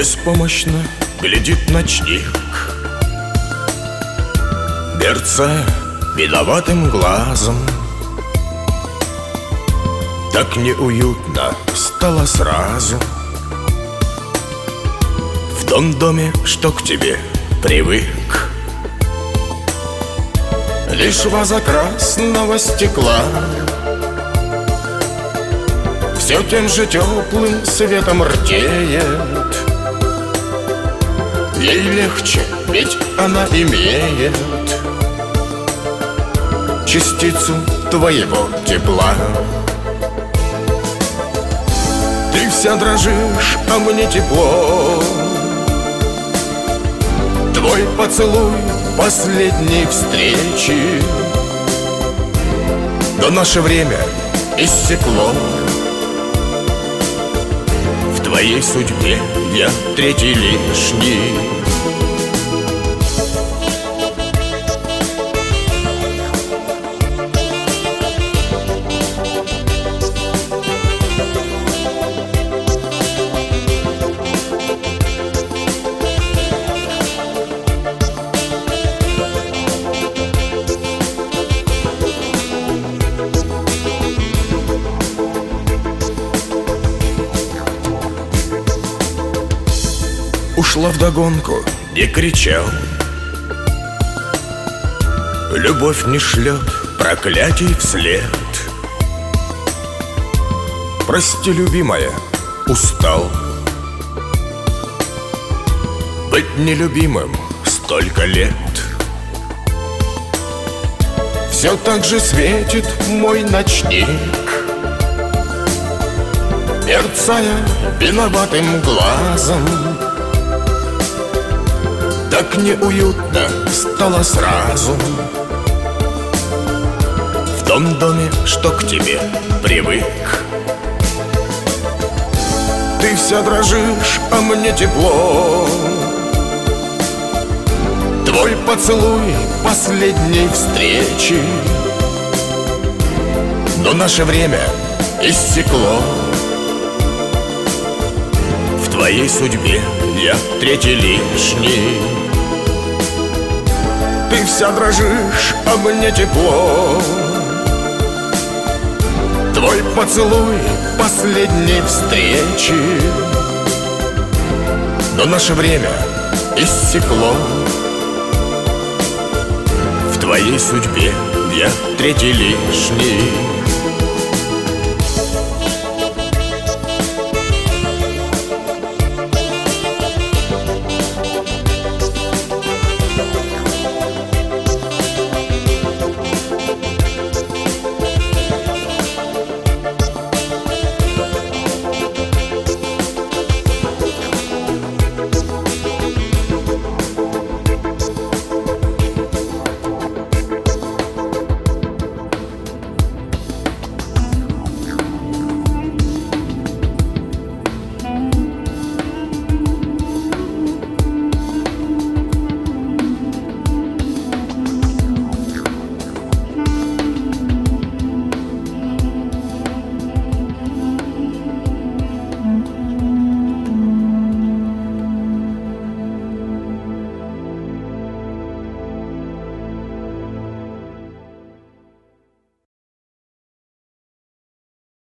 Беспомощно глядит ночник, мерцая виноватым глазом. Так неуютно стало сразу в том доме, что к тебе привык. Лишь ваза красного стекла все тем же теплым светом рдеет. Ей легче, ведь она имеет частицу твоего тепла. Ты вся дрожишь, а мне тепло. Твой поцелуй последней встречи, но наше время иссекло. В твоей судьбе я третий лишний. Ушла вдогонку, не кричал. Любовь не шлет проклятий вслед. Прости, любимая, устал быть нелюбимым столько лет. Все так же светит мой ночник, мерцая виноватым глазом. Так неуютно стало сразу в том доме, что к тебе привык. Ты вся дрожишь, а мне тепло. Твой поцелуй последней встречи, но наше время иссекло. В твоей судьбе я третий лишний. Ты вся дрожишь, а мне тепло. Твой поцелуй последней встречи, но наше время иссекло. В твоей судьбе я третий лишний.